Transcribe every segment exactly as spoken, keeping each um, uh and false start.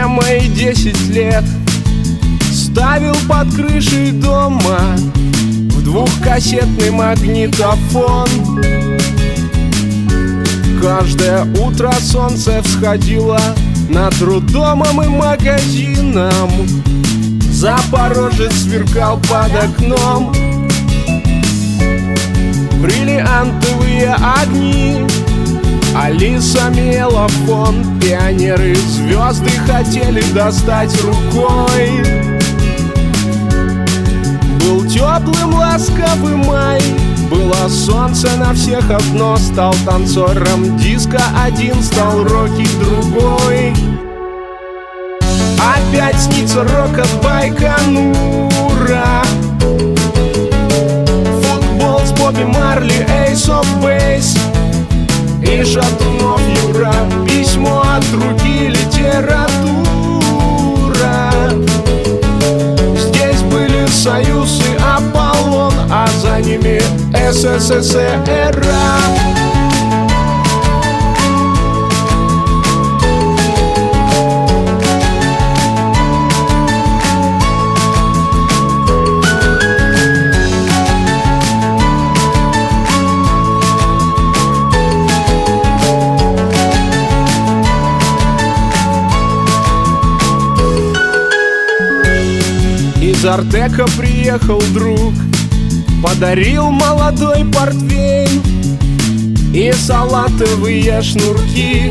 все мои десять лет ставил под крышей дома в двухкассетный магнитофон. Каждое утро солнце всходило над роддомом и магазином. Запорожец сверкал под окном, бриллиантовые огни, Алиса мела фон. Пионеры звезды хотели достать рукой. Был теплым ласковый май, было солнце на всех одно. Стал танцором диско один, стал Рокки другой. Опять снится рок от Байконура, футбол с Бобби Марли, Ace of Base и Шатунов Юра. Письмо от руки, литература. Здесь были Союз и Аполлон, а за ними СССР. Из Артека приехал друг, подарил молодой портвейн и салатовые шнурки.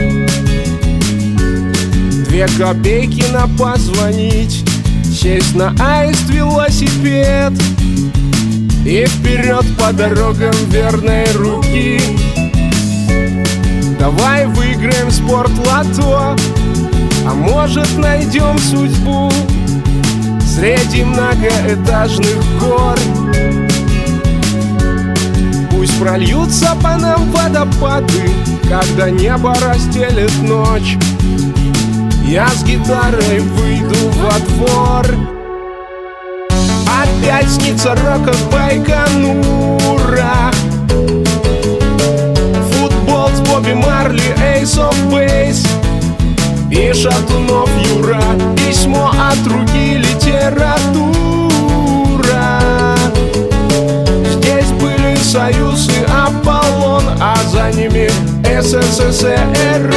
Две копейки на позвонить, сесть на аист велосипед и вперед по дорогам верной руки. Давай выиграем спорт-лото, а может найдем судьбу среди многоэтажных гор. Пусть прольются по нам водопады, когда небо расстелит ночь. Я с гитарой выйду во двор. Опять снится рок от Байконура, футбол с Бобби Марли, Ace of Base и Шатунов Юра. Письмо от руки, литература. Здесь были Союз и Аполлон, а за ними СССР.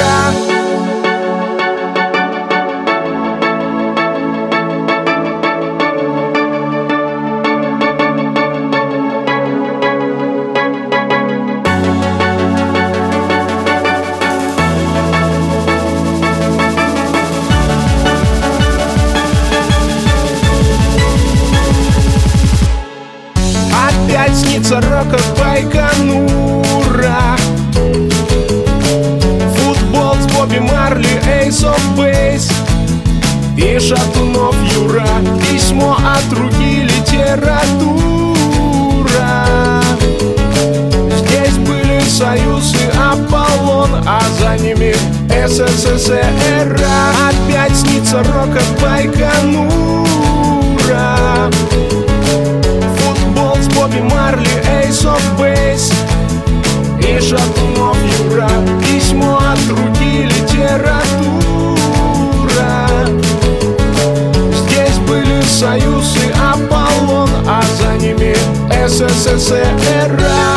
Опять снится рок от Байконура, футбол с Бобби Марли, Ace of Base и Шатунов Юра. Письмо от руки, литература. Здесь были Союз и Аполлон, а за ними СССР. Опять снится рок от Байконура, Бобби Марли, Ace of Base и Шатунов Юра. Письмо от руки, литература. Здесь были Союз и Аполлон, а за ними СССР.